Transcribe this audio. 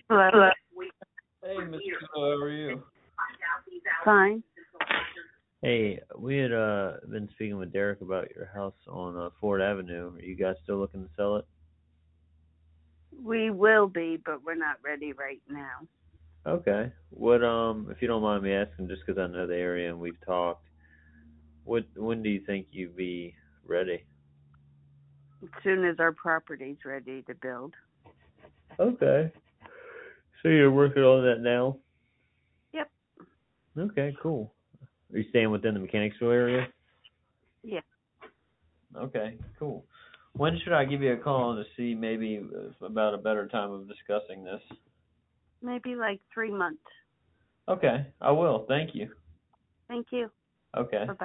Hello. Hey, Miss Kilo, how are you? Fine. Hey, we had been speaking with Derek about your house on Ford Avenue. Are you guys still looking to sell it? We will be, but we're not ready right now. Okay. What if you don't mind me asking, just 'cause I know the area and we've talked, when do you think you'd be ready? As soon as our property's ready to build. Okay. So you're working on that now? Yep. Okay, cool. Are you staying within the Mechanicsville area? Yeah. Okay, cool. When should I give you a call to see maybe about a better time of discussing this? Maybe like 3 months. Okay, I will. Thank you. Thank you. Okay. Bye-bye.